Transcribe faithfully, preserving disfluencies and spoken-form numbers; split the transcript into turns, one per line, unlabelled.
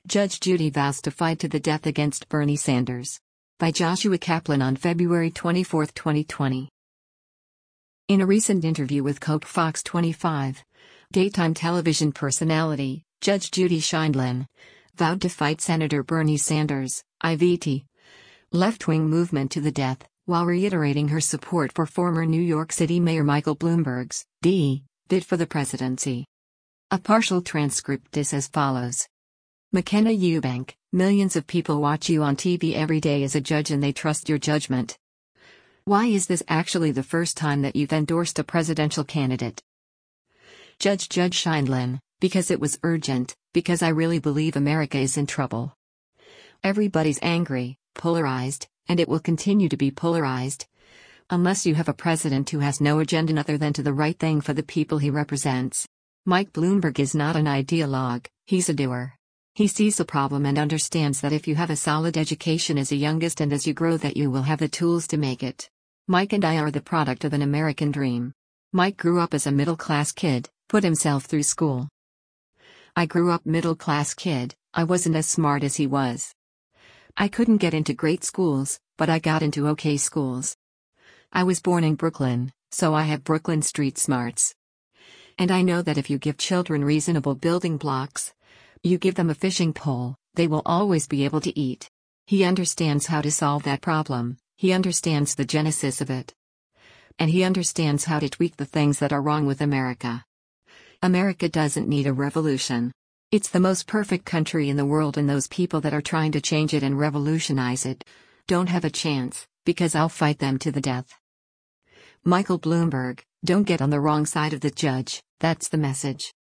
Judge Judy vows to fight to the death against Bernie Sanders. By Joshua Kaplan on February twenty-fourth, twenty twenty. In a recent interview with Coke Fox twenty-five, daytime television personality, Judge Judy Sheindlin, vowed to fight Senator Bernie Sanders, I V T, left-wing movement to the death, while reiterating her support for former New York City Mayor Michael Bloomberg's D. bid for the presidency. A partial transcript is as follows. McKenna Eubank, millions of people watch you on T V every day as a judge and they trust your judgment. Why is this actually the first time that you've endorsed a presidential candidate? Judge Judge Sheindlin, because it was urgent, because I really believe America is in trouble. Everybody's angry, polarized, and it will continue to be polarized. Unless you have a president who has no agenda other than to the right thing for the people he represents. Mike Bloomberg is not an ideologue, he's a doer. He sees the problem and understands that if you have a solid education as a youngest and as you grow that you will have the tools to make it. Mike and I are the product of an American dream. Mike grew up as a middle-class kid, put himself through school. I grew up middle-class kid, I wasn't as smart as he was. I couldn't get into great schools, but I got into okay schools. I was born in Brooklyn, so I have Brooklyn street smarts. And I know that if you give children reasonable building blocks, you give them a fishing pole, they will always be able to eat. He understands how to solve that problem, he understands the genesis of it. And he understands how to tweak the things that are wrong with America. America doesn't need a revolution. It's the most perfect country in the world, and those people that are trying to change it and revolutionize it don't have a chance, because I'll fight them to the death. Michael Bloomberg, don't get on the wrong side of the judge, that's the message.